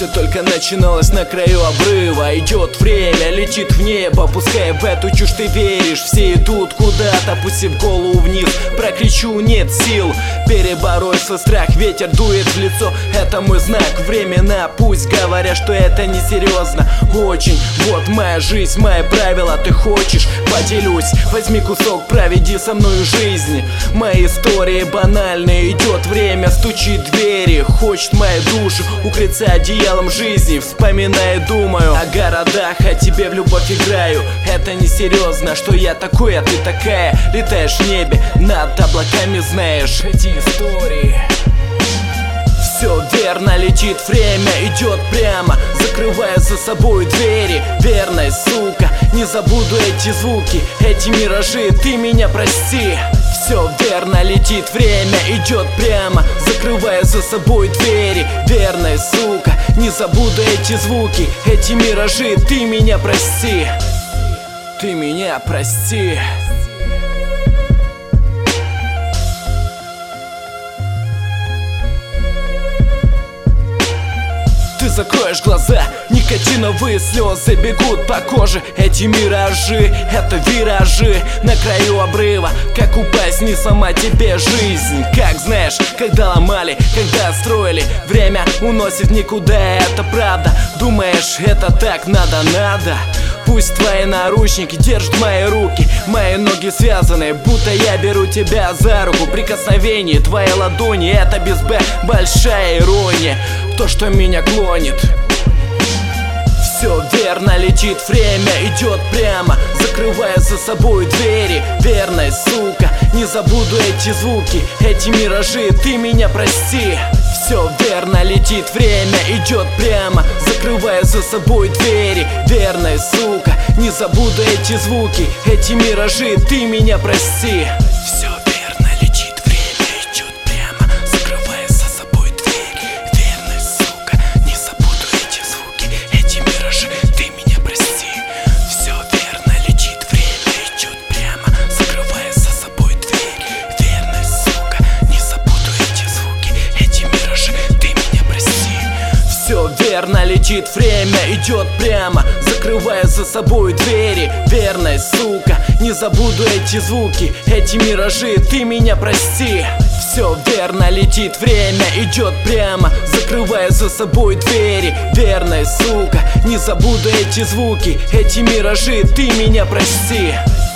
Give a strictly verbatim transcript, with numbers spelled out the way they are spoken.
только начиналось на краю обрыва. Идет время, летит в небо, пускай в эту чушь ты веришь. Все идут куда-то, пустив голову вниз. Прокричу, нет сил перебороть свой страх. Ветер дует в лицо, это мой знак. Времена, пусть говорят, что это несерьезно. Очень, вот моя жизнь, мои правила. Ты хочешь, поделюсь, возьми кусок, проведи со мною жизнь. Мои истории банальные, идет время, стучит в двери. Хочет мою душу укрыться одеялом жизни. Вспоминаю, думаю о городах, о тебе в любовь играю. Это несерьезно, что я такой, а ты такая. Летаешь в небе, над облаками знаешь эти истории. Все верно, летит время, идет прямо, закрывая за собой двери. Верность, сука, не забуду эти звуки, эти миражи, ты меня прости. Все верно, летит время, идет прямо, закрывая за собой двери. Верность, сука, не забуду эти звуки, эти миражи, ты меня прости. Ты меня прости. Ты закроешь глаза, никотиновые слезы бегут по коже. Эти миражи, это виражи на краю обрыва. Как упасть, не сама тебе жизнь. Как знаешь, когда ломали, когда строили, время уносит никуда, это правда. Думаешь, это так надо, надо. Пусть твои наручники держат мои руки, мои ноги связаны, будто я беру тебя за руку. Прикосновение твоей ладони, это без Б, большая ирония, то, что меня клонит. Все верно, летит время, идет прямо, закрывая за собой двери. Верность, сука, не забуду эти звуки, эти миражи, ты меня прости. Все верно, летит время, идет прямо, закрывая за собой двери. Верность, сука, не забуду эти звуки, эти миражи, ты меня прости. Все верно, летит время, идет прямо, закрывая за собой двери. Верность, сука, не забуду эти звуки, эти миражи, ты меня прости. Все верно, летит время, идет прямо, закрывая за собой двери. Верность, сука, не забуду эти звуки, эти миражи, ты меня прости. Все верно, летит время, идет прямо, закрывая за собой двери. Верность, сука, не забуду эти звуки, эти миражи, ты меня прости. Все верно, летит время, идет прямо, закрывая за собой двери. Верность, сука, не забуду эти звуки, эти миражи, ты меня прости.